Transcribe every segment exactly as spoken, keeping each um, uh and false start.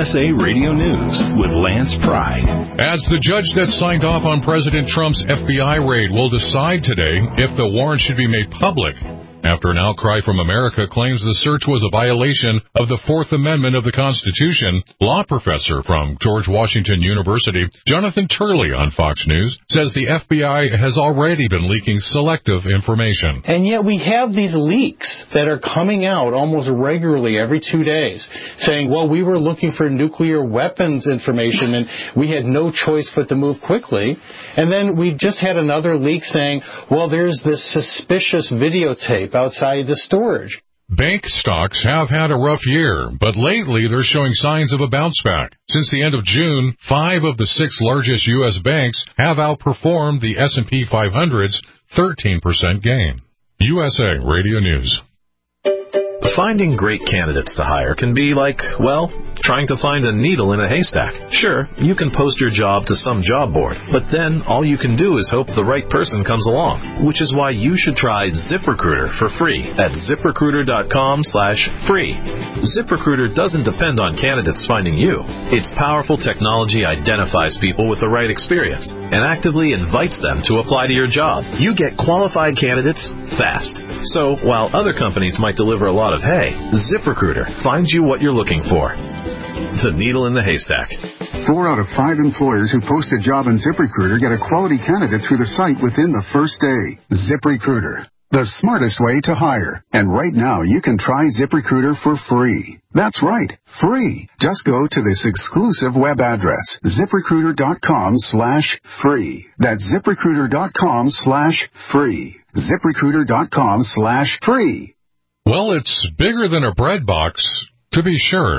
S A Radio News with Lance Pride. As the judge that signed off on President Trump's F B I raid will decide today if the warrant should be made public, after an outcry from America claims the search was a violation of the Fourth Amendment of the Constitution, law professor from George Washington University, Jonathan Turley on Fox News, says the F B I has already been leaking selective information. And yet we have these leaks that are coming out almost regularly every two days saying, well, we were looking for nuclear weapons information and we had no choice but to move quickly. And then we just had another leak saying, well, there's this suspicious videotape outside the storage. Bank stocks have had a rough year, but lately they're showing signs of a bounce back. Since the end of June, five of the six largest U S banks have outperformed the S and P five hundred's thirteen percent gain. U S A Radio News. Finding great candidates to hire can be like, well, trying to find a needle in a haystack. Sure, you can post your job to some job board, but then all you can do is hope the right person comes along, which is why you should try ZipRecruiter for free at ZipRecruiter.com slash free. ZipRecruiter doesn't depend on candidates finding you. Its powerful technology identifies people with the right experience and actively invites them to apply to your job. You get qualified candidates fast. So while other companies might deliver a lot of hay, ZipRecruiter finds you what you're looking for. The needle in the haystack. Four out of five employers who post a job in ZipRecruiter get a quality candidate through the site within the first day. ZipRecruiter, the smartest way to hire. And right now, you can try ZipRecruiter for free. That's right, free. Just go to this exclusive web address, ZipRecruiter.com slash free. That's ZipRecruiter.com slash free. ZipRecruiter.com slash free. Well, it's bigger than a bread box, to be sure.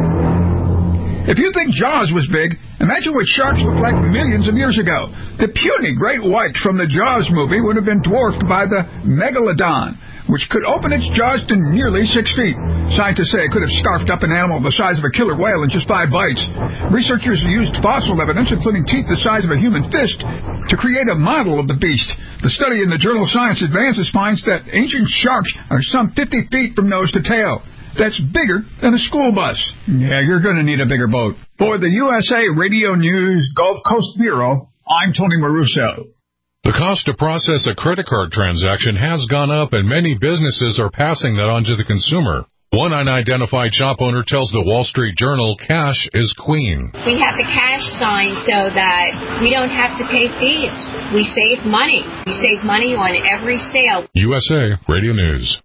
If you think Jaws was big, imagine what sharks looked like millions of years ago. The puny great whites from the Jaws movie would have been dwarfed by the megalodon, which could open its jaws to nearly six feet. Scientists say it could have scarfed up an animal the size of a killer whale in just five bites. Researchers used fossil evidence, including teeth the size of a human fist, to create a model of the beast. The study in the journal Science Advances finds that ancient sharks are some fifty feet from nose to tail. That's bigger than a school bus. Yeah, you're going to need a bigger boat. For the U S A Radio News Gulf Coast Bureau, I'm Tony Maruso. The cost to process a credit card transaction has gone up, and many businesses are passing that on to the consumer. One unidentified shop owner tells the Wall Street Journal cash is queen. We have the cash sign so that we don't have to pay fees. We save money. We save money on every sale. U S A Radio News.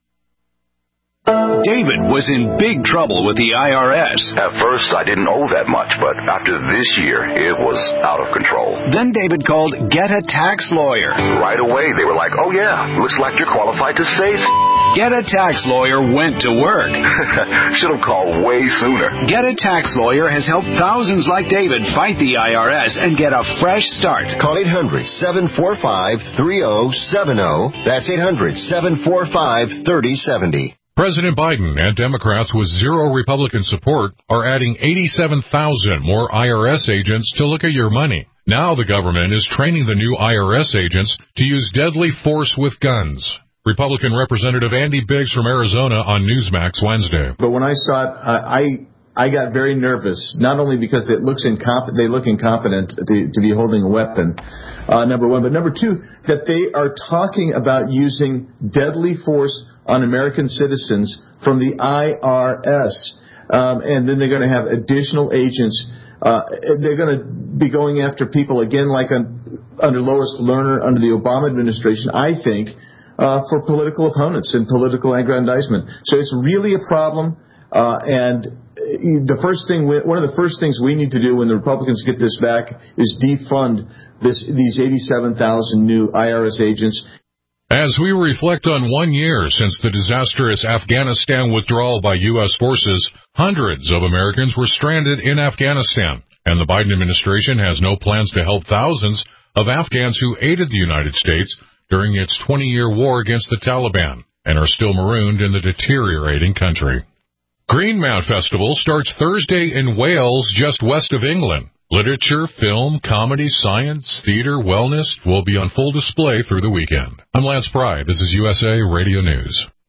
David was in big trouble with the I R S. At first, I didn't owe that much, but after this year, it was out of control. Then David called Get a Tax Lawyer. Right away, they were like, oh yeah, looks like you're qualified to save. Get a Tax Lawyer went to work. Should have called way sooner. Get a Tax Lawyer has helped thousands like David fight the I R S and get a fresh start. Call eight hundred, seven four five, three oh seven oh. That's eight hundred, seven four five, three oh seven oh. President Biden and Democrats with zero Republican support are adding eighty-seven thousand more I R S agents to look at your money. Now the government is training the new I R S agents to use deadly force with guns. Republican Representative Andy Biggs from Arizona on Newsmax Wednesday. But when I saw it, uh, I I got very nervous, not only because it looks incomp- they look incompetent to, to be holding a weapon, uh, number one, but number two, that they are talking about using deadly force on American citizens from the I R S. Um, and then they're going to have additional agents. Uh, they're going to be going after people, again, like on, under Lois Lerner, under the Obama administration, I think, uh, for political opponents and political aggrandizement. So it's really a problem. Uh, and the first thing, we, one of the first things we need to do when the Republicans get this back is defund this, these eighty-seven thousand new I R S agents. As we reflect on one year since the disastrous Afghanistan withdrawal by U S forces, hundreds of Americans were stranded in Afghanistan, and the Biden administration has no plans to help thousands of Afghans who aided the United States during its twenty-year war against the Taliban and are still marooned in the deteriorating country. Greenmount Festival starts Thursday in Wales, just west of England. Literature, film, comedy, science, theater, wellness will be on full display through the weekend. I'm Lance Pride. This is U S A Radio News.